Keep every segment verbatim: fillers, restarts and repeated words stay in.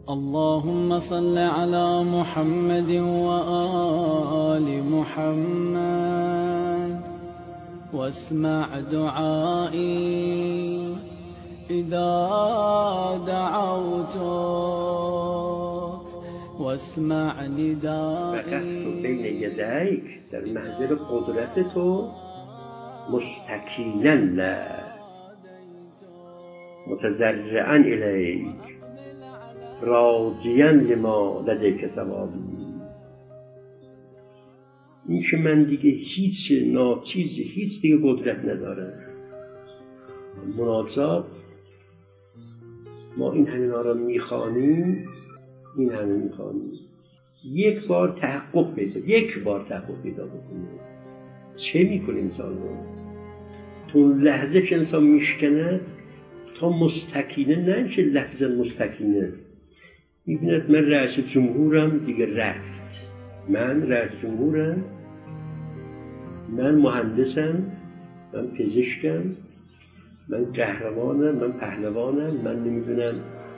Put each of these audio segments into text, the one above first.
اللهم صل على محمد وآل محمد واسمع دعائي إذا دعوتك واسمع ندائي. وقفت بین یدیک، در محضر قدرت تو، مستکینا لک متضرعا الیک راجیا لما لدیک ثوابی. این که من دیگه هیچ ناچیزی، هیچ دیگه قدرت ندارم. مناجات ما این همینا را میخوانیم، این همه میخوانیم، یک بار تحقق پیدا یک بار تحقق پیدا بکنیم. چه میکنه انسان رو؟ تو لحظه که انسان میشکنه تا مستکینه، نه اینکه لفظ مستکینه میبیند من رئیس جمهورم دیگه رفت، من رئیس جمهورم، من مهندسم، من پزشکم، من قهرمانم، من پهلوانم، من نمیدونم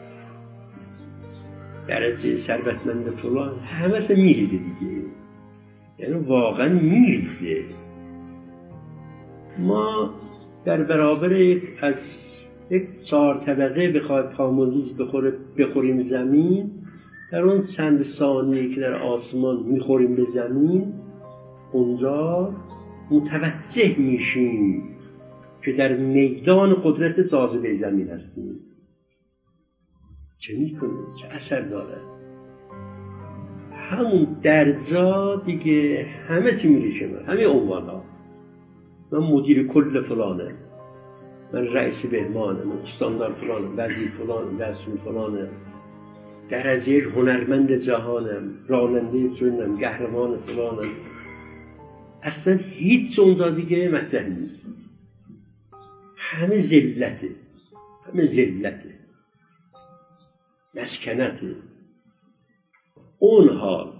درجه ثروتمند فلان، همه سه میریزه دیگه، یعنی واقعا میریزه. ما در برابر یک از یک چهار طبقه بخواهد پاموزیز بخوره بخوریم زمین، در اون چند ثانیه که در آسمان میخوریم به زمین، اونجا متوجه میشیم که در میدان قدرت جاذبه زمین هستیم. چه میکنه؟ چه اثر داره؟ همون درجا دیگه همه چی میریشه. من همه عنوان ها، من مدیر کل فلانه، من رئیس بهمانه، من استاندار فلانه، وزیر فلانه، رسول فلانه، درجه هنرمند جهانم، راننده ترنم، قهرمان فلانم. اصلا هیچ اونجا دیگه مطرح نیست. همه ذلته، همه ذلته، مسکنته. اون حال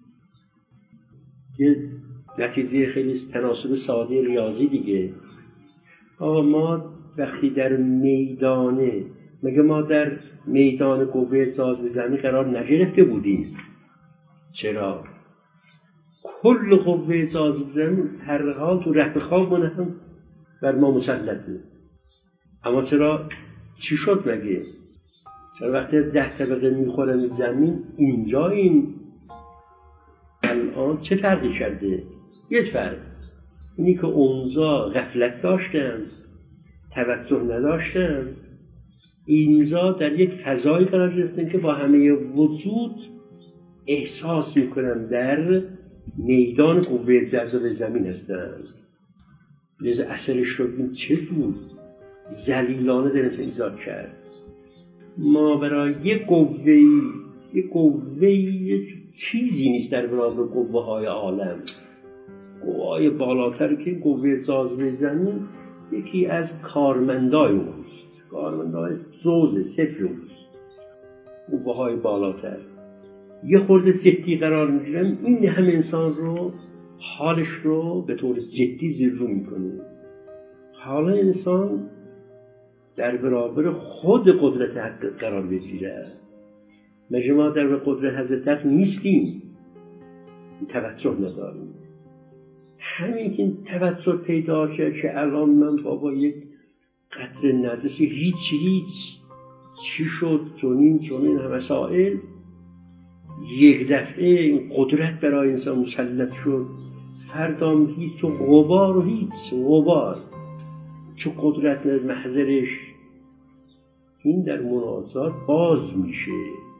یه نتیجه خیلی تناسب ساده ریاضی دیگه. آقا ما وقتی در میدانه، مگه ما در میدان قوه جاذبه زمین قرار نگرفته بودیم؟ چرا؟ کل قوه جاذبه زمین هر حال تو رفت خوابمون هم بر ما مسلطه. اما چرا؟ چی شد مگه؟ چرا وقتی ده طبقه میخورن زمین، اینجا این الان چه فرقی کرده؟ یه فرق، اینی که اونجا غفلت داشتن، توجه نداشتن، اینجا در یک فضایی قرار گرفتن که با همه وجود احساس میکنن در میدان قوه جاذبه زمین هستن. لذا اثرش رو ببین چه بود، ذلیلانه در انسان ایجاد کرد. ما برای یک قوه‌ای، یک قوه‌ای چیزی نیست در برابر قوه های عالم. قوه های بالاتر که قوه جاذبه زمین یکی از کارمندای اوست، کارمندای زوز صفر اوست. قوه های بالاتر یه خورده جدی قرار میگیرن، این همه انسان رو، حالش رو به طور جدی زیرو میکنه. حالا انسان در برابر خود قدرت حق قرار بگیره. مگه ما در قدرت حضرت حق نیستیم؟ توجه نداریم. همین که توجه پیدا شد که الان من بابا یک قطره نجسی هیچ هیچ چی شد، چونین چونین هم مسائل، یک دفعه این قدرت برای انسان مسلط شد. فردا هیچ و غبار و هیچ غبار، چه قدرت محضرش. این در مناجات باز میشه.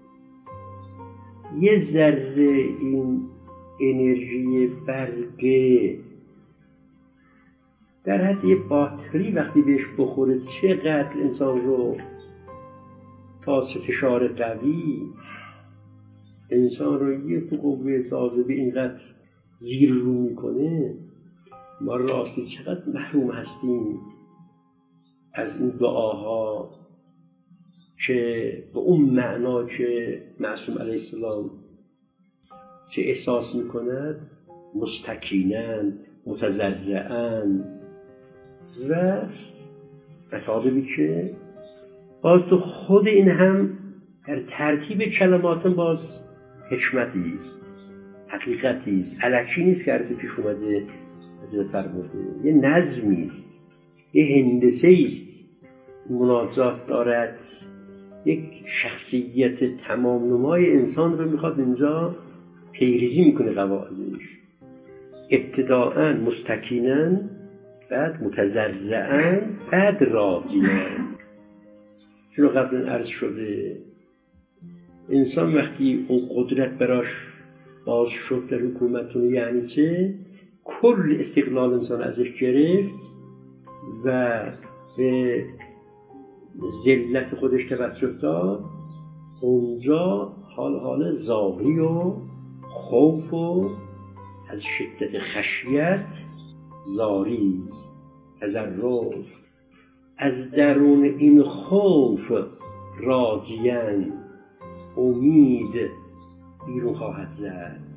یه ذره این انرژی برقه در حد یه باتری وقتی بهش بخوره چقدر انسان رو تا فشار قوی انسان رو یه تو قوه جاذبه اینقدر زیر رو میکنه. ما راستی چقدر محروم هستیم از این دعاها که به اون معنا که معصوم علیه السلام چه احساس میکند، مستکینن، متضرعن و مطالبی که باز تو خود این هم در ترتیب کلماتم باز حکمتی است، حقیقتی است، الکی نیست که عرض پیش اومده حضرت فرموده، یه نظمی است، یه هندسه است. مناجات دارد یک شخصیت تمام نمای انسان رو میخواد اینجا پیریزی میکنه قواعدش، ابتداءً مستکیناً، بعد متضرعاً، بعد راضیاً. چون قبلا عرض شده انسان وقتی اون قدرت براش باز شد در حکومتون، یعنی چه؟ کل استقلال انسان ازش گرفت و به ذلت خودش توسط داد، اونجا حال حال زاری و خوف و از شدت خشیت زاری، تضرع، از درون این خوف راضیاً، امید بیرون خواهد زد.